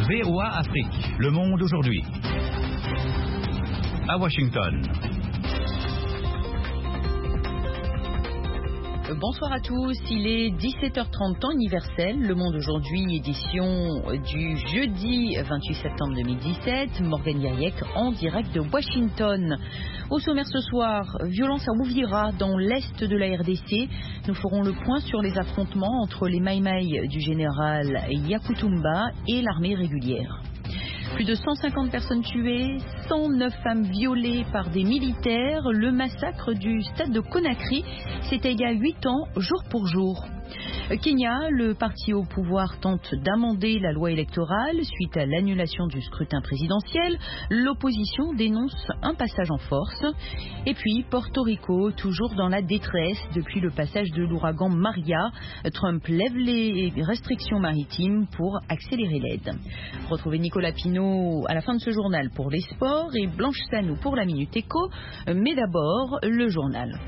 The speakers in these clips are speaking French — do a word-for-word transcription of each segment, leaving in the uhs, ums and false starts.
V O A Afrique, Le Monde aujourd'hui. À Washington. Bonsoir à tous, il est dix-sept heures trente temps universel, Le Monde aujourd'hui, édition du jeudi vingt-huit septembre deux mille dix-sept, Morgane Yariek en direct de Washington. Au sommaire ce soir, violence à Uvira dans l'est de la R D C. Nous ferons le point sur les affrontements entre les Maïmaï du général Yakutumba et l'armée régulière. Plus de cent cinquante personnes tuées, cent neuf femmes violées par des militaires. Le massacre du stade de Conakry, c'était il y a huit ans, jour pour jour. Kenya, le parti au pouvoir tente d'amender la loi électorale suite à l'annulation du scrutin présidentiel. L'opposition dénonce un passage en force. Et puis Porto Rico, toujours dans la détresse depuis le passage de l'ouragan Maria. Trump lève les restrictions maritimes pour accélérer l'aide. Retrouvez Nicolas Pinault à la fin de ce journal pour les sports et Blanche Sanou pour la Minute Éco. Mais d'abord, le journal.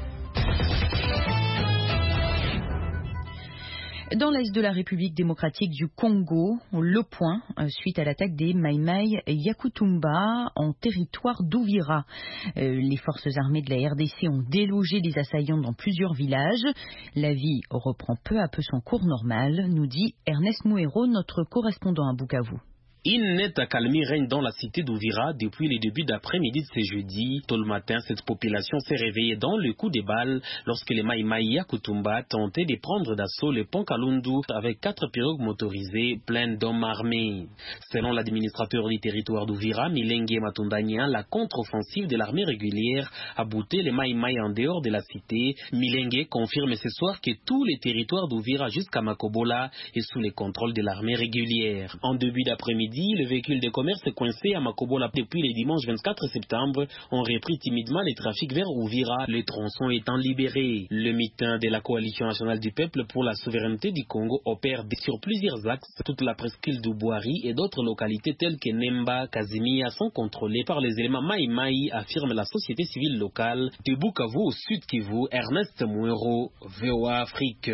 Dans l'est de la République démocratique du Congo, le point, suite à l'attaque des Maïmaï Yakutumba en territoire d'Uvira. Les forces armées de la R D C ont délogé des assaillants dans plusieurs villages. La vie reprend peu à peu son cours normal, nous dit Ernest Mouero, notre correspondant à Bukavu. Une nette accalmie règne dans la cité d'Uvira depuis les débuts d'après-midi de ce jeudi. Tôt le matin, cette population s'est réveillée dans le coup des balles lorsque les Maïmaï Yakutumba tentaient de prendre d'assaut le pont Kalundu avec quatre pirogues motorisées pleines d'hommes armés. Selon l'administrateur du territoire d'Uvira, Milenge Matundanya, la contre-offensive de l'armée régulière a bouté les Maïmaï en dehors de la cité. Milenge confirme ce soir que tout le territoire d'Uvira jusqu'à Makobola est sous le contrôle de l'armée régulière. En début d'après-midi, les véhicules de commerce coincés à Makobola depuis le dimanche vingt-quatre septembre ont repris timidement le trafic vers Uvira, les tronçons étant libérés. Le mitin de la Coalition nationale du peuple pour la souveraineté du Congo opère sur plusieurs axes. Toute la presqu'île d'Ubwari et d'autres localités telles que Nemba, Kazimia sont contrôlées par les éléments Maïmaï, affirme la société civile locale. De Bukavu au Sud Kivu, Ernest Mouero, V O A Afrique.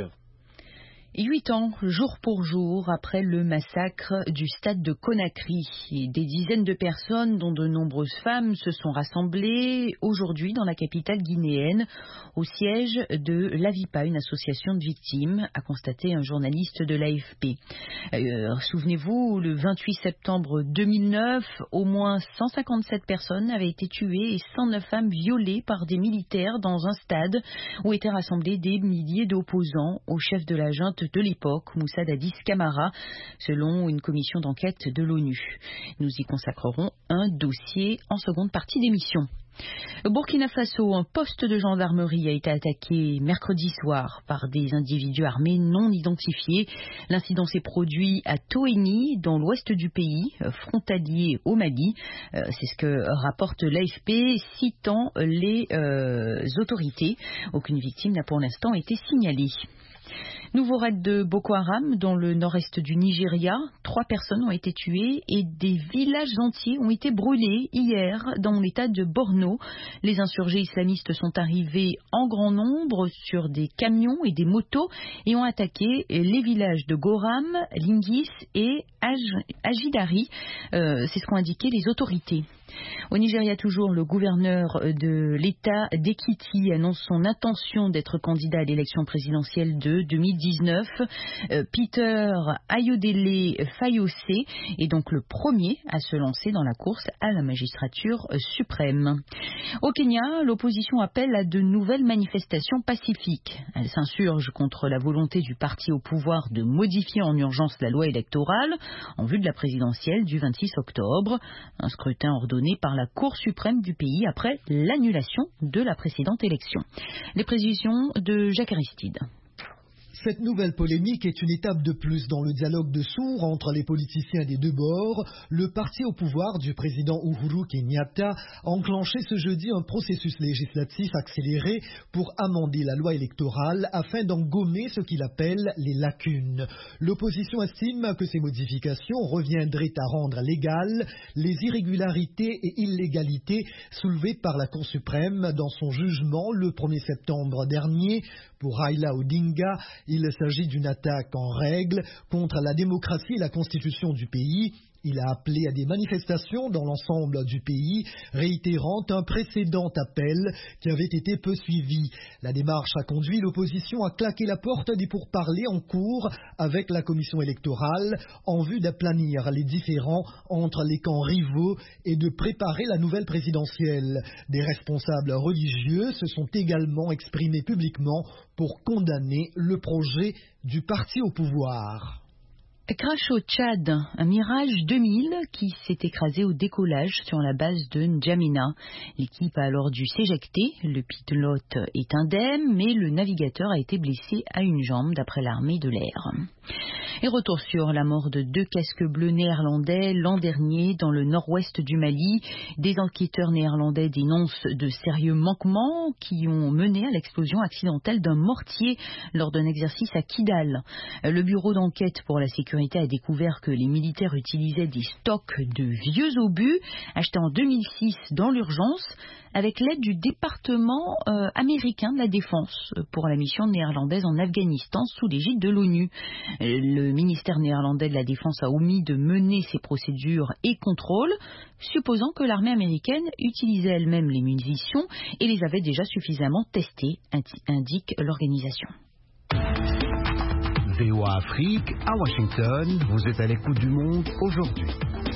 Huit ans, jour pour jour, après le massacre du stade de Conakry. Des dizaines de personnes, dont de nombreuses femmes, se sont rassemblées aujourd'hui dans la capitale guinéenne, au siège de l'Avipa, une association de victimes, a constaté un journaliste de l'A F P. Euh, souvenez-vous, le vingt-huit septembre deux mille neuf, au moins cent cinquante-sept personnes avaient été tuées et cent neuf femmes violées par des militaires dans un stade où étaient rassemblés des milliers d'opposants au chef de la junte de l'époque, Moussa Dadis Camara, selon une commission d'enquête de l'ONU. Nous y consacrerons un dossier en seconde partie d'émission. Au Burkina Faso, un poste de gendarmerie a été attaqué mercredi soir par des individus armés non identifiés. L'incident s'est produit à Toeni, dans l'ouest du pays, frontalier au Mali. C'est ce que rapporte l'A F P, citant les euh, autorités. Aucune victime n'a pour l'instant été signalée. Nouveau raid de Boko Haram dans le nord-est du Nigeria. Trois personnes ont été tuées et des villages entiers ont été brûlés hier dans l'état de Borno. Les insurgés islamistes sont arrivés en grand nombre sur des camions et des motos et ont attaqué les villages de Goram, Lingis et Ajidari. Euh, c'est ce qu'ont indiqué les autorités. Au Nigeria toujours, le gouverneur de l'État d'Ekiti annonce son intention d'être candidat à l'élection présidentielle de deux mille dix-neuf. Euh, Peter Ayodele Fayose est donc le premier à se lancer dans la course à la magistrature suprême. Au Kenya, l'opposition appelle à de nouvelles manifestations pacifiques. Elle s'insurge contre la volonté du parti au pouvoir de modifier en urgence la loi électorale en vue de la présidentielle du vingt-six octobre. Un scrutin ordonné par la Cour suprême du pays après l'annulation de la précédente élection. Les précisions de Jacques Aristide. Cette nouvelle polémique est une étape de plus dans le dialogue de sourds entre les politiciens des deux bords. Le parti au pouvoir du président Uhuru Kenyatta a enclenché ce jeudi un processus législatif accéléré pour amender la loi électorale afin d'en gommer ce qu'il appelle les lacunes. L'opposition estime que ces modifications reviendraient à rendre légales les irrégularités et illégalités soulevées par la Cour suprême dans son jugement le premier septembre dernier. Pour Raila Odinga, il s'agit d'une attaque en règle contre la démocratie et la constitution du pays. Il a appelé à des manifestations dans l'ensemble du pays, réitérant un précédent appel qui avait été peu suivi. La démarche a conduit l'opposition à claquer la porte des pourparlers en cours avec la commission électorale en vue d'aplanir les différends entre les camps rivaux et de préparer la nouvelle présidentielle. Des responsables religieux se sont également exprimés publiquement pour condamner le projet du parti au pouvoir. Crash au Tchad, un Mirage deux mille qui s'est écrasé au décollage sur la base de N'Djamena. L'équipe a alors dû s'éjecter. Le pilote est indemne, mais le navigateur a été blessé à une jambe d'après l'armée de l'air. Et retour sur la mort de deux casques bleus néerlandais l'an dernier dans le nord-ouest du Mali. Des enquêteurs néerlandais dénoncent de sérieux manquements qui ont mené à l'explosion accidentelle d'un mortier lors d'un exercice à Kidal. Le bureau d'enquête pour la sécurité a découvert que les militaires utilisaient des stocks de vieux obus achetés en deux mille six dans l'urgence avec l'aide du département euh, américain de la défense pour la mission néerlandaise en Afghanistan sous l'égide de l'ONU. Le ministère néerlandais de la Défense a omis de mener ces procédures et contrôles, supposant que l'armée américaine utilisait elle-même les munitions et les avait déjà suffisamment testées, indique l'organisation. V O A Afrique, à Washington, vous êtes à l'écoute du monde aujourd'hui.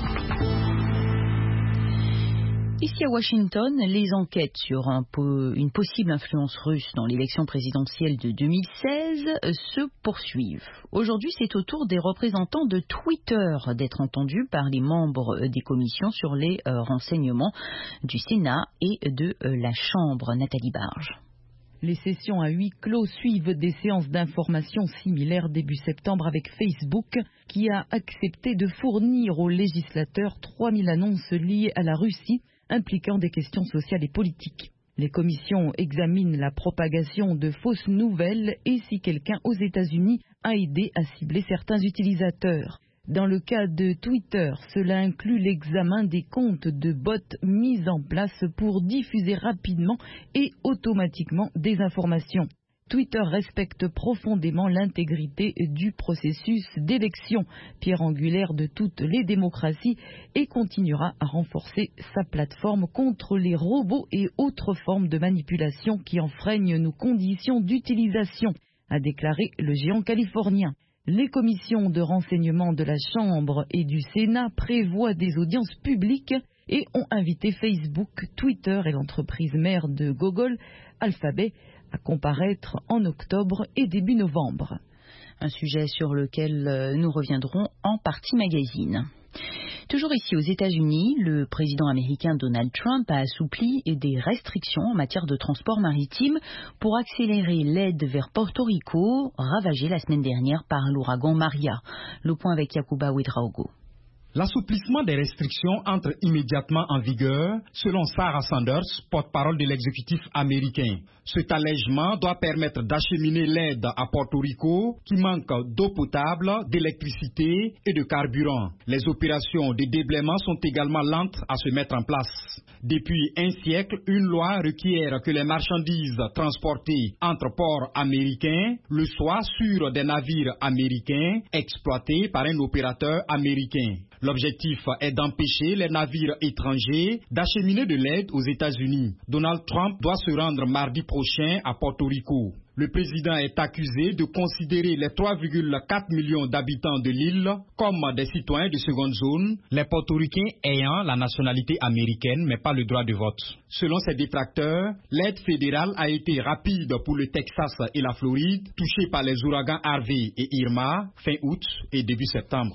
Ici à Washington, les enquêtes sur un po- une possible influence russe dans l'élection présidentielle de deux mille seize se poursuivent. Aujourd'hui, c'est au tour des représentants de Twitter d'être entendus par les membres des commissions sur les euh, renseignements du Sénat et de euh, la Chambre. Nathalie Barge. Les sessions à huis clos suivent des séances d'information similaires début septembre avec Facebook, qui a accepté de fournir aux législateurs trois mille annonces liées à la Russie, impliquant des questions sociales et politiques. Les commissions examinent la propagation de fausses nouvelles et si quelqu'un aux États-Unis a aidé à cibler certains utilisateurs. Dans le cas de Twitter, cela inclut l'examen des comptes de bots mis en place pour diffuser rapidement et automatiquement des informations. Twitter respecte profondément l'intégrité du processus d'élection, pierre angulaire de toutes les démocraties, et continuera à renforcer sa plateforme contre les robots et autres formes de manipulation qui enfreignent nos conditions d'utilisation, a déclaré le géant californien. Les commissions de renseignement de la Chambre et du Sénat prévoient des audiences publiques et ont invité Facebook, Twitter et l'entreprise mère de Google, Alphabet, à comparaître en octobre et début novembre. Un sujet sur lequel nous reviendrons en Partie Magazine. Toujours ici aux États-Unis, le président américain Donald Trump a assoupli des restrictions en matière de transport maritime pour accélérer l'aide vers Porto Rico, ravagée la semaine dernière par l'ouragan Maria. Le point avec Yacouba Ouedraogo. L'assouplissement des restrictions entre immédiatement en vigueur, selon Sarah Sanders, porte-parole de l'exécutif américain. Cet allègement doit permettre d'acheminer l'aide à Porto Rico, qui manque d'eau potable, d'électricité et de carburant. Les opérations de déblaiement sont également lentes à se mettre en place. Depuis un siècle, une loi requiert que les marchandises transportées entre ports américains le soient sur des navires américains exploités par un opérateur américain. L'objectif est d'empêcher les navires étrangers d'acheminer de l'aide aux États-Unis. Donald Trump doit se rendre mardi prochain à Porto Rico. Le président est accusé de considérer les trois virgule quatre millions d'habitants de l'île comme des citoyens de seconde zone, les portoricains ayant la nationalité américaine mais pas le droit de vote. Selon ses détracteurs, l'aide fédérale a été rapide pour le Texas et la Floride, touchés par les ouragans Harvey et Irma fin août et début septembre.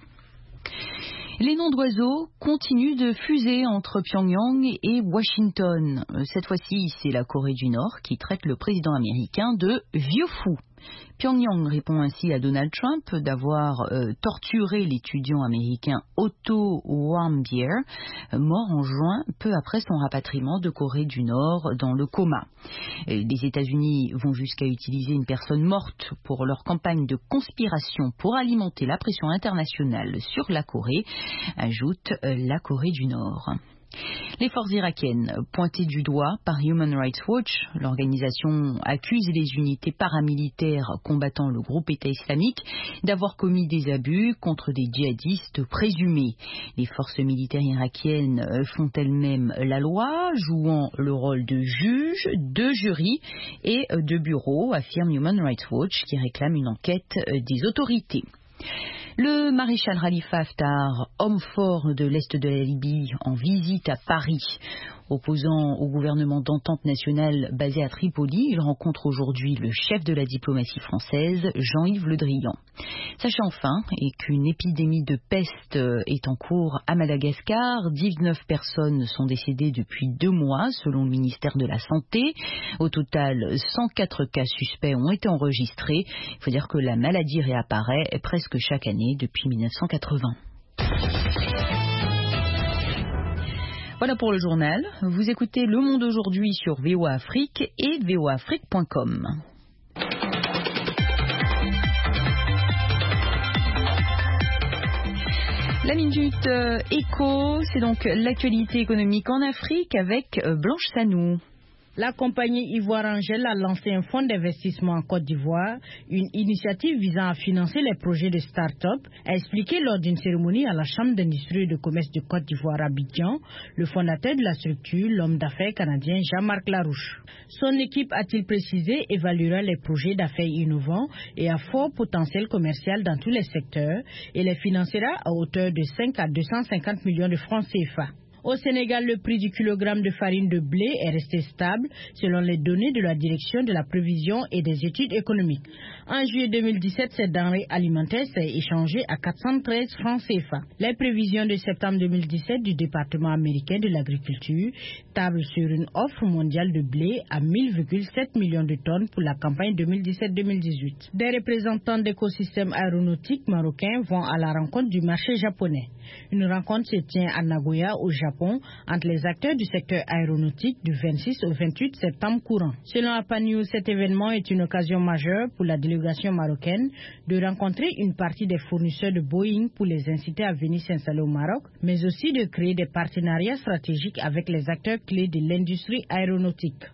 Les noms d'oiseaux continuent de fuser entre Pyongyang et Washington. Cette fois-ci, c'est la Corée du Nord qui traite le président américain de vieux fou. Pyongyang répond ainsi à Donald Trump d'avoir euh, torturé l'étudiant américain Otto Warmbier, mort en juin, peu après son rapatriement de Corée du Nord dans le coma. Les États-Unis vont jusqu'à utiliser une personne morte pour leur campagne de conspiration pour alimenter la pression internationale sur la Corée, ajoute euh, la Corée du Nord. Les forces irakiennes, pointées du doigt par Human Rights Watch, l'organisation accuse les unités paramilitaires combattant le groupe État islamique d'avoir commis des abus contre des djihadistes présumés. Les forces militaires irakiennes font elles-mêmes la loi, jouant le rôle de juge, de jury et de bureau, affirme Human Rights Watch, qui réclame une enquête des autorités. Le maréchal Khalifa Haftar, homme fort de l'Est de la Libye, en visite à Paris. Opposant au gouvernement d'entente nationale basé à Tripoli, il rencontre aujourd'hui le chef de la diplomatie française, Jean-Yves Le Drian. Sachez enfin et qu'une épidémie de peste est en cours à Madagascar. dix-neuf personnes sont décédées depuis deux mois, selon le ministère de la Santé. Au total, cent quatre cas suspects ont été enregistrés. Il faut dire que la maladie réapparaît presque chaque année depuis mille neuf cent quatre-vingts. Voilà pour le journal. Vous écoutez Le Monde aujourd'hui sur V O A Afrique et v o a afrique point com. La Minute euh, Éco, c'est donc l'actualité économique en Afrique avec euh, Blanche Sanou. La compagnie Ivoire Angel a lancé un fonds d'investissement en Côte d'Ivoire, une initiative visant à financer les projets de start-up, a expliqué lors d'une cérémonie à la Chambre d'industrie et de commerce de Côte d'Ivoire à Abidjan, le fondateur de la structure, l'homme d'affaires canadien Jean-Marc Larouche. Son équipe, a-t-il précisé, évaluera les projets d'affaires innovants et à fort potentiel commercial dans tous les secteurs et les financera à hauteur de cinq à deux cent cinquante millions de francs C F A. Au Sénégal, le prix du kilogramme de farine de blé est resté stable selon les données de la Direction de la prévision et des études économiques. En juillet deux mille dix-sept, cette denrée alimentaire s'est échangée à quatre cent treize francs C F A. Les prévisions de septembre deux mille dix-sept du département américain de l'agriculture tablent sur une offre mondiale de blé à mille virgule sept millions de tonnes pour la campagne deux mille dix-sept deux mille dix-huit. Des représentants d'écosystèmes aéronautiques marocains vont à la rencontre du marché japonais. Une rencontre se tient à Nagoya, au Japon, entre les acteurs du secteur aéronautique du vingt-six au vingt-huit septembre courant. Selon APA News, cet événement est une occasion majeure pour la délégation marocaine de rencontrer une partie des fournisseurs de Boeing pour les inciter à venir s'installer au Maroc, mais aussi de créer des partenariats stratégiques avec les acteurs clés de l'industrie aéronautique.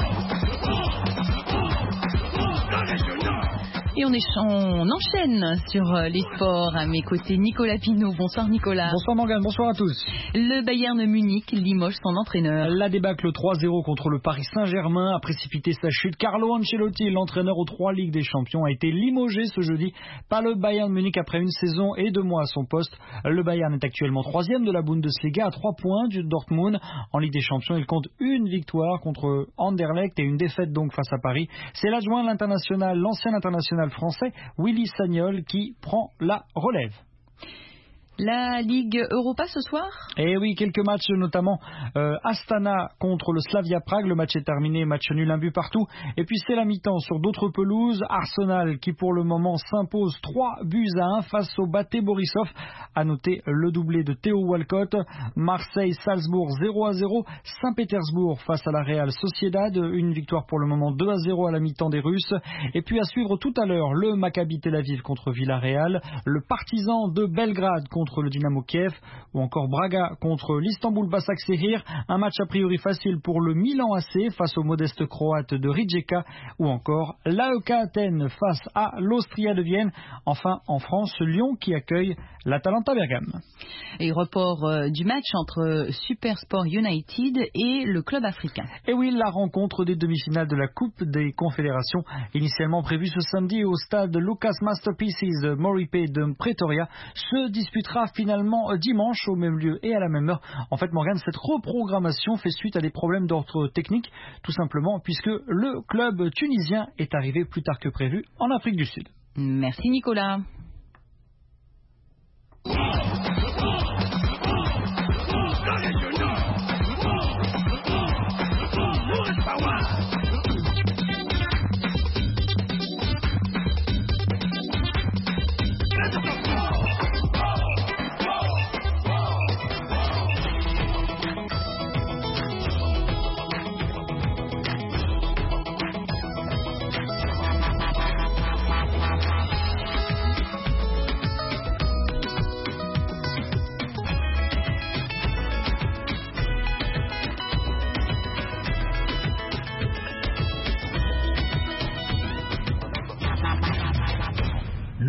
Et on, éch- on enchaîne sur les sports. À mes côtés, Nicolas Pinault. Bonsoir Nicolas. Bonsoir Morgane, bonsoir à tous. Le Bayern Munich limoge son entraîneur. La débâcle trois zéro contre le Paris Saint-Germain a précipité sa chute. Carlo Ancelotti, l'entraîneur aux trois Ligues des Champions, a été limogé ce jeudi par le Bayern Munich après une saison et deux mois à son poste. Le Bayern est actuellement troisième de la Bundesliga à trois points du Dortmund. En Ligue des Champions, il compte une victoire contre Anderlecht et une défaite donc face à Paris. C'est l'adjoint de l'international, l'ancien international français Willy Sagnol qui prend la relève. La Ligue Europa ce soir ? Eh oui, quelques matchs, notamment euh, Astana contre le Slavia Prague. Le match est terminé, match nul, un but partout. Et puis c'est la mi-temps sur d'autres pelouses. Arsenal qui pour le moment s'impose trois buts à un face au Bate Borisov. À noter le doublé de Theo Walcott. Marseille-Salzbourg zéro à zéro. Saint-Pétersbourg face à la Real Sociedad. Une victoire pour le moment deux à zéro à la mi-temps des Russes. Et puis à suivre tout à l'heure le Maccabi Tel Aviv contre Villarreal. Le Partizan de Belgrade contre le Dynamo Kiev ou encore Braga contre l'Istanbul Basaksehir, un match a priori facile pour le Milan A C face au modeste croate de Rijeka ou encore l'A E K Athènes face à l'Austria de Vienne. Enfin en France, Lyon qui accueille l'Atalanta Bergame. Et report euh, du match entre Supersport United et le club africain. Et oui, la rencontre des demi-finales de la Coupe des Confédérations, initialement prévue ce samedi au stade Lucas Masterpieces Moripe de Pretoria, se disputera finalement dimanche au même lieu et à la même heure. En fait, Morgane, cette reprogrammation fait suite à des problèmes d'ordre technique, tout simplement puisque le club tunisien est arrivé plus tard que prévu en Afrique du Sud. Merci Nicolas.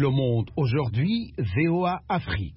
Le Monde aujourd'hui, V O A Afrique.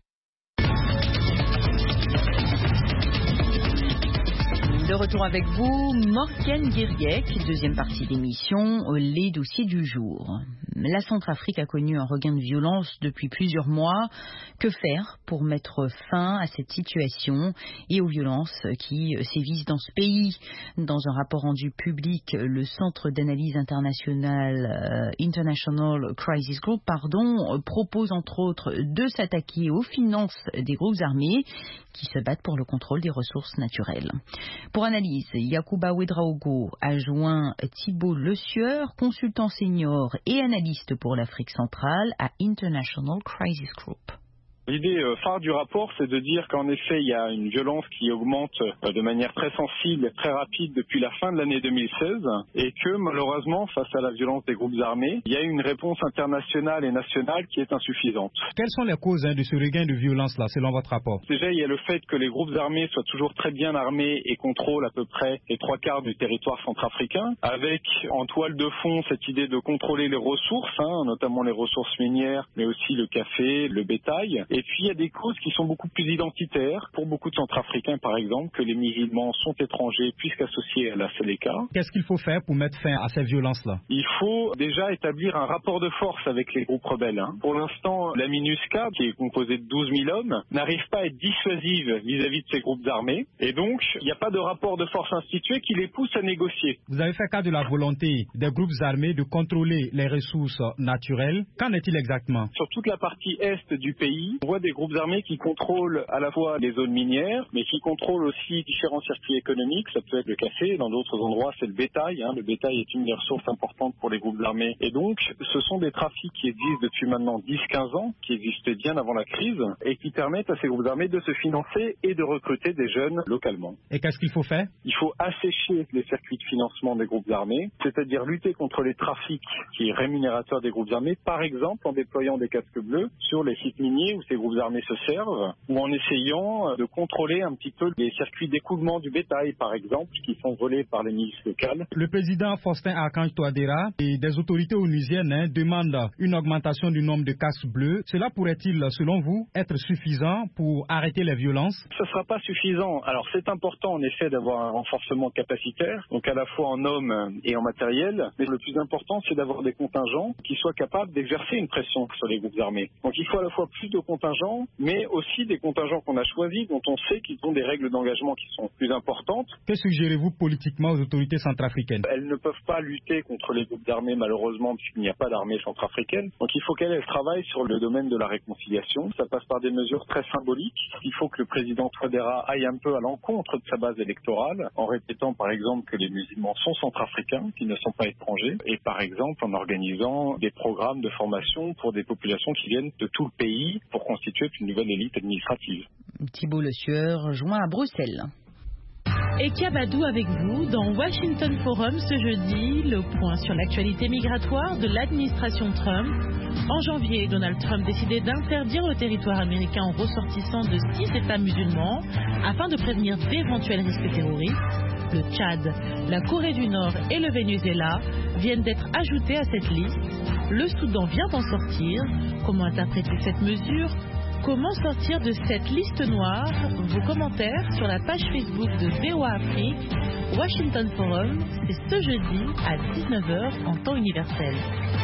De retour avec vous, Morgane Guiriec, deuxième partie d'émission, les dossiers du jour. La Centrafrique a connu un regain de violence depuis plusieurs mois. Que faire pour mettre fin à cette situation et aux violences qui sévissent dans ce pays? Dans un rapport rendu public, le Centre d'analyse internationale euh, International Crisis Group pardon, propose entre autres de s'attaquer aux finances des groupes armés qui se battent pour le contrôle des ressources naturelles. Pour analyse, Yacouba Ouedraogo a joint Thibault Le Sieur, consultant senior et analyste pour l'Afrique centrale à International Crisis Group. L'idée phare du rapport, c'est de dire qu'en effet, il y a une violence qui augmente de manière très sensible, très rapide depuis la fin de l'année deux mille seize et que malheureusement, face à la violence des groupes armés, il y a une réponse internationale et nationale qui est insuffisante. Quelles sont les causes hein, de ce regain de violence-là, selon votre rapport? Déjà, il y a le fait que les groupes armés soient toujours très bien armés et contrôlent à peu près les trois quarts du territoire centrafricain, avec en toile de fond cette idée de contrôler les ressources, hein, notamment les ressources minières, mais aussi le café, le bétail. Et puis il y a des causes qui sont beaucoup plus identitaires, pour beaucoup de Centrafricains par exemple, que les musulmans sont étrangers puisqu'associés à la Séléka. Qu'est-ce qu'il faut faire pour mettre fin à ces violences-là? Il faut déjà établir un rapport de force avec les groupes rebelles. Hein. Pour l'instant, la MINUSCA, qui est composée de douze mille hommes, n'arrive pas à être dissuasive vis-à-vis de ces groupes armés. Et donc, il n'y a pas de rapport de force institué qui les pousse à négocier. Vous avez fait cas de la volonté des groupes armés de contrôler les ressources naturelles. Qu'en est-il exactement? Sur toute la partie est du pays, on voit des groupes armés qui contrôlent à la fois les zones minières, mais qui contrôlent aussi différents circuits économiques. Ça peut être le café, dans d'autres endroits c'est le bétail. Hein. Le bétail est une des ressources importantes pour les groupes armés. Et donc, ce sont des trafics qui existent depuis maintenant dix à quinze ans, qui existaient bien avant la crise, et qui permettent à ces groupes armés de se financer et de recruter des jeunes localement. Et qu'est-ce qu'il faut faire? Il faut assécher les circuits de financement des groupes armés, c'est-à-dire lutter contre les trafics qui est rémunérateur des groupes armés, par exemple en déployant des casques bleus sur les sites miniers où ces groupes armés se servent, ou en essayant de contrôler un petit peu les circuits d'écoulement du bétail, par exemple, qui sont volés par les milices locales. Le président Faustin Archange Touadéra et des autorités onusiennes hein, demandent une augmentation du nombre de casques bleus. Cela pourrait-il, selon vous, être suffisant pour arrêter les violences? Ce ne sera pas suffisant. Alors c'est important en effet d'avoir un renforcement capacitaire, donc à la fois en hommes et en matériel, mais le plus important c'est d'avoir des contingents qui soient capables d'exercer une pression sur les groupes armés. Donc il faut à la fois plus de contingents, mais aussi des contingents qu'on a choisis, dont on sait qu'ils ont des règles d'engagement qui sont plus importantes. Que suggérez-vous politiquement aux autorités centrafricaines? Elles ne peuvent pas lutter contre les groupes armés malheureusement, puisqu'il n'y a pas d'armée centrafricaine. Donc il faut qu'elles travaillent sur le domaine de la réconciliation. Ça passe par des mesures très symboliques. Il faut que le président Touadéra aille un peu à l'encontre de sa base électorale, en répétant par exemple que les musulmans sont centrafricains, qu'ils ne sont pas étrangers, et par exemple en organisant des programmes de formation pour des populations qui viennent de tout le pays pour constituer une nouvelle élite administrative. Thibault Le Sieur, joint à Bruxelles. Et Kabadou avec vous dans Washington Forum ce jeudi, le point sur l'actualité migratoire de l'administration Trump. En janvier, Donald Trump décidait d'interdire le territoire américain aux ressortissants de six États musulmans afin de prévenir d'éventuels risques terroristes. Le Tchad, la Corée du Nord et le Venezuela viennent d'être ajoutés à cette liste. Le Soudan vient d'en sortir. Comment interpréter cette mesure ? Comment sortir de cette liste noire? Vos commentaires sur la page Facebook de V O A Afrique. Washington Forum, c'est ce jeudi à dix-neuf heures en temps universel.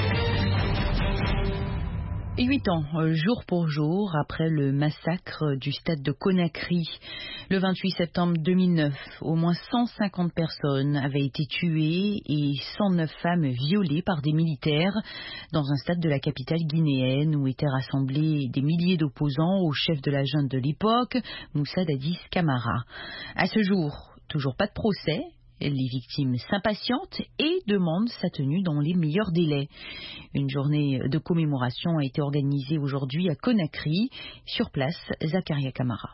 Huit ans, jour pour jour, après le massacre du stade de Conakry. Le vingt-huit septembre deux mille neuf, au moins cent cinquante personnes avaient été tuées et cent neuf femmes violées par des militaires dans un stade de la capitale guinéenne où étaient rassemblés des milliers d'opposants au chef de la junte de l'époque, Moussa Dadis Camara. À ce jour, toujours pas de procès. Les victimes s'impatientent et demandent sa tenue dans les meilleurs délais. Une journée de commémoration a été organisée aujourd'hui à Conakry. Sur place, Zakaria Camara.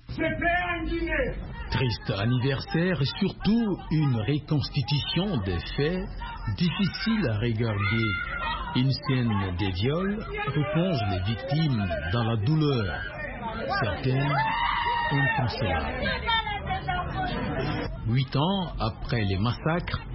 Triste anniversaire et surtout une reconstitution des faits difficile à regarder. Une scène des viols replonge les victimes dans la douleur. Certaines inconsolables. Huit ans après les massacres,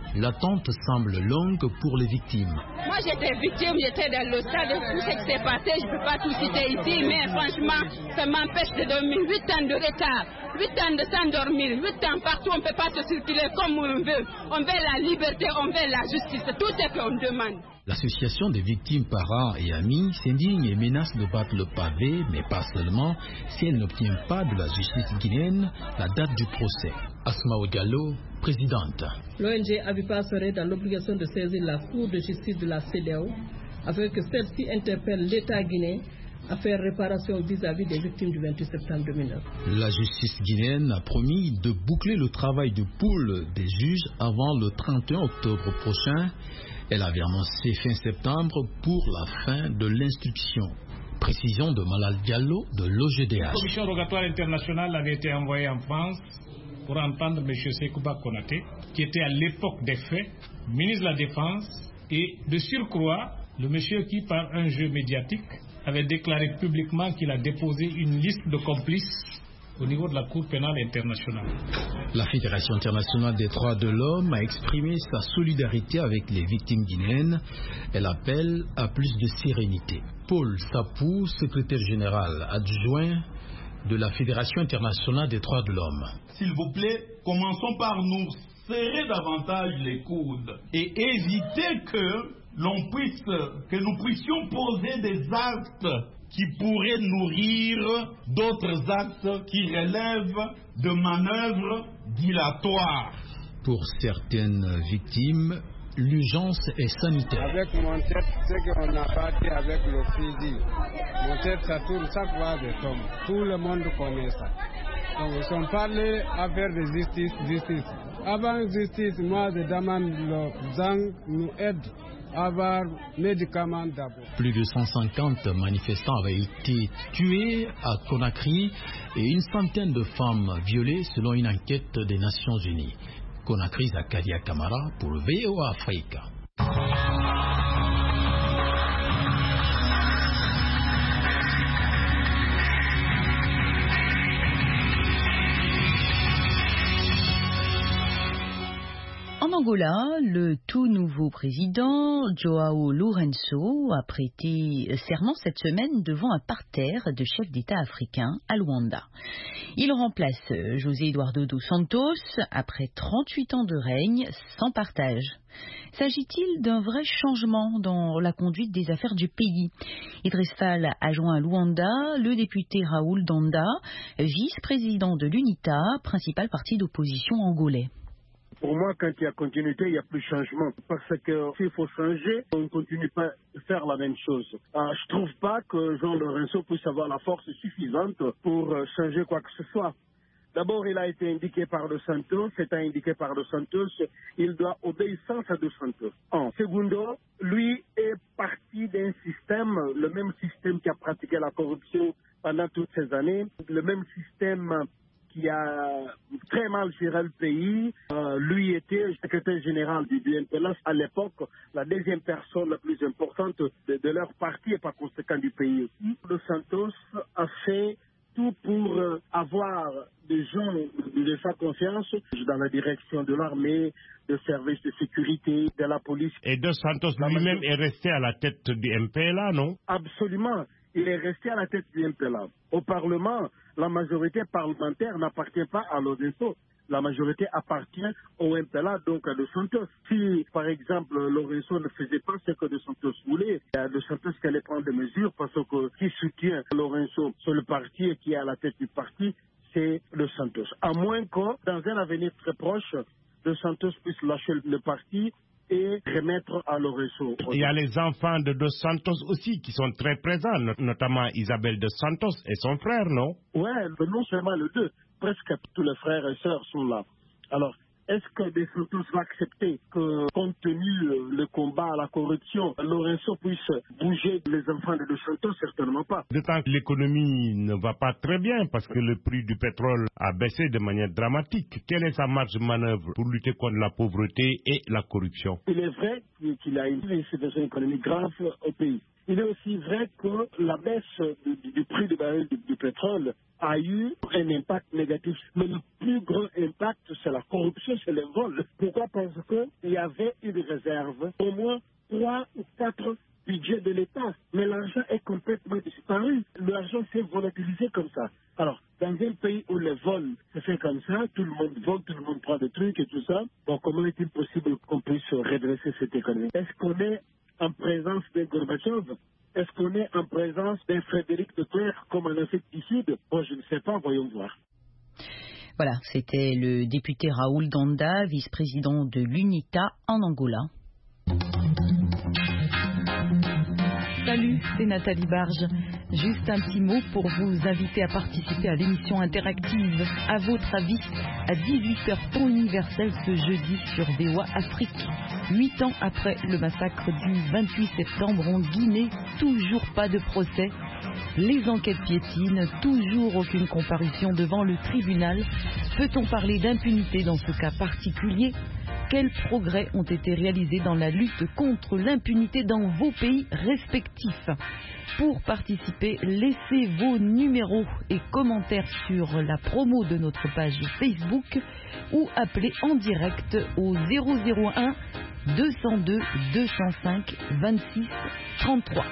L'attente semble longue pour les victimes. Moi j'étais victime, j'étais dans le stade, tout ce qui s'est passé, je ne peux pas tout citer ici, mais franchement, ça m'empêche de dormir. huit ans de retard, huit ans de s'endormir, huit ans partout, on ne peut pas se circuler comme on veut. On veut la liberté, on veut la justice, tout ce qu'on demande. L'association des victimes, parents et amis s'indigne et menace de battre le pavé, mais pas seulement, si elle n'obtient pas de la justice guinéenne la date du procès. Asma Diallo, présidente. L'O N G Avipa serait dans l'obligation de saisir la Cour de justice de la C E D E A O afin que celle-ci interpelle l'État guinéen à faire réparation vis-à-vis des victimes du vingt-huit septembre deux mille neuf. La justice guinéenne a promis de boucler le travail de pool des juges avant le trente et un octobre prochain. Elle avait annoncé fin septembre pour la fin de l'instruction. Précision de Malal Diallo de l'O G D H. La commission rogatoire internationale avait été envoyée en France pour entendre M. Sekouba Konaté, qui était à l'époque des faits ministre de la Défense, et de surcroît, le monsieur qui, par un jeu médiatique, avait déclaré publiquement qu'il a déposé une liste de complices au niveau de la Cour pénale internationale. La Fédération internationale des droits de l'homme a exprimé sa solidarité avec les victimes guinéennes. Elle appelle à plus de sérénité. Paul Sapou, secrétaire général adjoint de la Fédération internationale des droits de l'homme. S'il vous plaît, commençons par nous serrer davantage les coudes et éviter que l'on puisse, que nous puissions poser des actes qui pourraient nourrir d'autres actes qui relèvent de manœuvres dilatoires. Pour certaines victimes, l'urgence est sanitaire. Avec mon tête, ce qu'on a battu avec le fusil, mon tête ça tourne chaque fois de tombe. Tout le monde connaît ça. Donc ils sont parlés à faire de justice, justice. Avant justice, moi je demande le Zang nous aide à avoir médicaments d'abord. Plus de cent cinquante manifestants avaient été tués à Conakry et une centaine de femmes violées selon une enquête des Nations Unies. Conakry, Zakaria Kamara pour V O A Africa. En Angola, le tout nouveau président, João Lourenço, a prêté serment cette semaine devant un parterre de chefs d'État africains à Luanda. Il remplace José Eduardo dos Santos après trente-huit ans de règne sans partage. S'agit-il d'un vrai changement dans la conduite des affaires du pays? Idriss Fall a joint à Luanda le député Raoul Danda, vice-président de l'UNITA, principal parti d'opposition angolais. Pour moi, quand il y a continuité, il n'y a plus de changement. Parce que s'il faut changer, on ne continue pas à faire la même chose. Euh, je ne trouve pas que João Lourenço puisse avoir la force suffisante pour euh, changer quoi que ce soit. D'abord, il a été indiqué par Dos Santos. C'est indiqué par Dos Santos. Il doit obéissance à Dos Santos. En secondo, lui est parti d'un système, le même système qui a pratiqué la corruption pendant toutes ces années, le même système qui a très mal géré le pays. Euh, lui était secrétaire général du M P L A à l'époque, la deuxième personne la plus importante de, de leur parti et par conséquent du pays aussi. Dos Santos a fait tout pour euh, avoir des gens de sa confiance dans la direction de l'armée, des services de sécurité, de la police. Et Dos Santos lui-même est resté à la tête du M P L A, non? Absolument. Il est resté à la tête du M P L A. Au Parlement, la majorité parlementaire n'appartient pas à Lourenço. La majorité appartient au M P L A, donc à Dos Santos. Si, par exemple, Lourenço ne faisait pas ce que Dos Santos voulait, il y a Dos Santos qui allait prendre des mesures parce que qui soutient Lourenço sur le parti et qui est à la tête du parti, c'est Dos Santos. À moins que, dans un avenir très proche, Dos Santos puisse lâcher le parti et remettre à Lourenço. Il y a les enfants de Dos Santos aussi qui sont très présents, notamment Isabelle Dos Santos et son frère, non? Oui, non seulement les deux, presque tous les frères et sœurs sont là. Alors, est-ce que Dos Santos va accepter que, compte tenu le combat à la corruption, Lourenço puisse bouger les enfants de Dos Santos? Certainement pas. D'autant que l'économie ne va pas très bien parce que le prix du pétrole a baissé de manière dramatique. Quelle est sa marge de manœuvre pour lutter contre la pauvreté et la corruption? Il est vrai qu'il a une situation économique grave au pays. Il est aussi vrai que la baisse du, du prix du baril du, du pétrole a eu un impact négatif. Mais le plus grand impact, c'est la corruption, c'est les vols. Pourquoi? Parce qu'il y avait une réserve, au moins trois ou quatre budgets de l'État. Mais l'argent est complètement disparu. L'argent s'est volatilisé comme ça. Alors, dans un pays où les vols se fait comme ça, tout le monde vole, tout le monde prend des trucs et tout ça, bon, comment est-il possible qu'on puisse redresser cette économie? Est-ce qu'on est en présence d'un Gorbatchev? Est-ce qu'on est en présence d'un Frédéric de Klerk comme en Afrique du Sud? Bon, je ne sais pas, voyons voir. Voilà, c'était le député Raoul Danda, vice-président de l'UNITA en Angola. Salut, c'est Nathalie Barge. Juste un petit mot pour vous inviter à participer à l'émission interactive À votre avis à dix-huit heures temps universel ce jeudi sur V O A Afrique. Huit ans après le massacre du vingt-huit septembre en Guinée, toujours pas de procès. Les enquêtes piétinent, toujours aucune comparution devant le tribunal. Peut-on parler d'impunité dans ce cas particulier ? Quels progrès ont été réalisés dans la lutte contre l'impunité dans vos pays respectifs? Pour participer, laissez vos numéros et commentaires sur la promo de notre page Facebook ou appelez en direct au zéro zéro un deux zéro deux deux zéro cinq vingt-six trente-trois.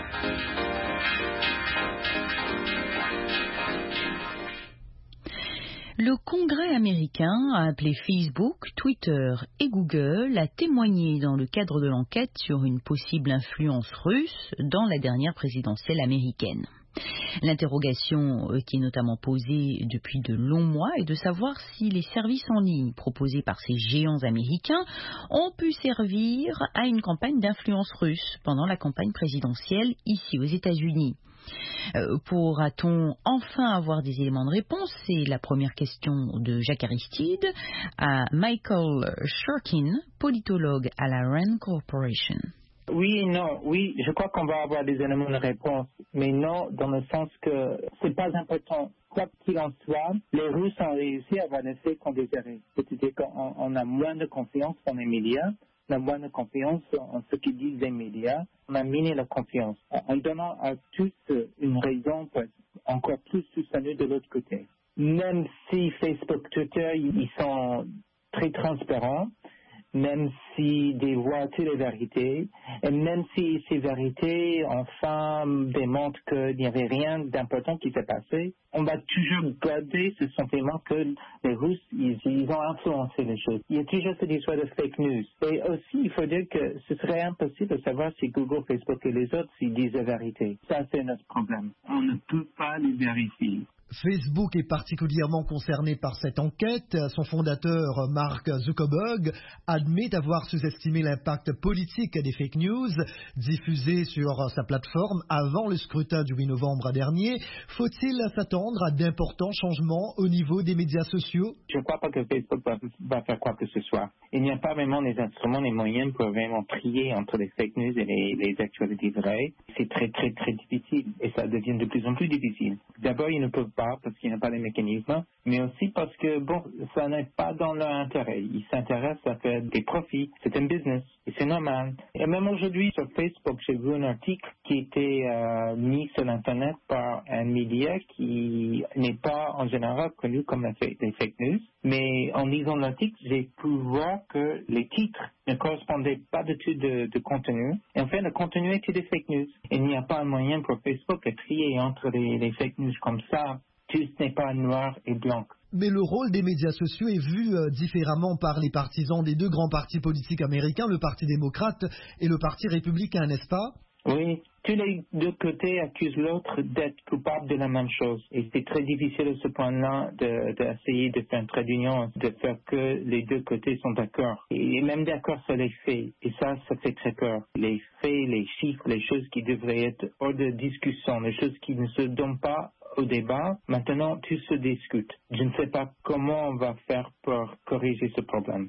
Le Congrès américain a appelé Facebook, Twitter et Google à témoigner dans le cadre de l'enquête sur une possible influence russe dans la dernière présidentielle américaine. L'interrogation qui est notamment posée depuis de longs mois est de savoir si les services en ligne proposés par ces géants américains ont pu servir à une campagne d'influence russe pendant la campagne présidentielle ici aux États-Unis. Euh, pourra-t-on enfin avoir des éléments de réponse? C'est la première question de Jacques Aristide à Michael Shurkin, politologue à la Rand Corporation. Oui et non. Oui, je crois qu'on va avoir des éléments de réponse, mais non dans le sens que c'est pas important. Quoi qu'il en soit, les Russes ont réussi à avoir l'effet qu'on désirait. C'est-à-dire qu'on on a moins de confiance dans les médias, on a moins de confiance en ce qu'ils disent les médias, on a miné la confiance en donnant à tous une raison pour être encore plus soutenus de l'autre côté. Même si Facebook, Twitter, ils sont très transparents, même s'ils dévoilent toutes les vérités, et même si ces vérités enfin démontrent qu'il n'y avait rien d'important qui s'est passé, on va toujours garder ce sentiment que les Russes, ils, ils ont influencé les choses. Il y a toujours cette histoire de fake news. Et aussi, il faut dire que ce serait impossible de savoir si Google, Facebook et les autres, s'ils disent la vérité. Ça, c'est notre problème. On ne peut pas les vérifier. Facebook est particulièrement concerné par cette enquête. Son fondateur, Mark Zuckerberg, admet avoir sous-estimé l'impact politique des fake news diffusées sur sa plateforme avant le scrutin du huit novembre dernier. Faut-il s'attendre à d'importants changements au niveau des médias sociaux? Je ne crois pas que Facebook va, va faire quoi que ce soit. Il n'y a pas vraiment les instruments, les moyens pour vraiment trier entre les fake news et les, les actualités vraies. C'est très, très, très difficile et ça devient de plus en plus difficile. D'abord, ils ne peuvent pas parce qu'il n'y a pas de mécanismes, mais aussi parce que, bon, ça n'est pas dans leur intérêt. Ils s'intéressent à faire des profits. C'est un business et c'est normal. Et même aujourd'hui, sur Facebook, j'ai vu un article qui était euh, mis sur l'Internet par un média qui n'est pas en général connu comme les fake news. Mais en lisant l'article, j'ai pu voir que les titres ne correspondaient pas du tout de, de contenu. Et en fait, le contenu était des fake news. Il n'y a pas un moyen pour Facebook de trier entre les, les fake news comme ça. Tout n'est pas noir et blanc. Mais le rôle des médias sociaux est vu euh, différemment par les partisans des deux grands partis politiques américains, le Parti démocrate et le Parti républicain, n'est-ce pas? Oui, tous les deux côtés accusent l'autre d'être coupable de la même chose. Et c'est très difficile à ce point-là d'essayer de, de faire un trait d'union, de faire que les deux côtés sont d'accord. Et même d'accord sur les faits. Et ça, ça fait très peur. Les faits, les chiffres, les choses qui devraient être hors de discussion, les choses qui ne se donnent pas au débat, maintenant tout se discute. Je ne sais pas comment on va faire pour corriger ce problème.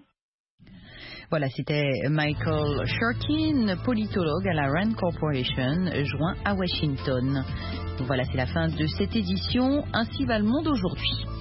Voilà, c'était Michael Shurkin, politologue à la Rand Corporation, joint à Washington. Donc voilà, c'est la fin de cette édition. Ainsi va le monde aujourd'hui.